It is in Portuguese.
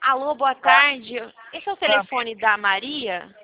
Alô, boa tarde. Esse é o Ah, telefone da Maria?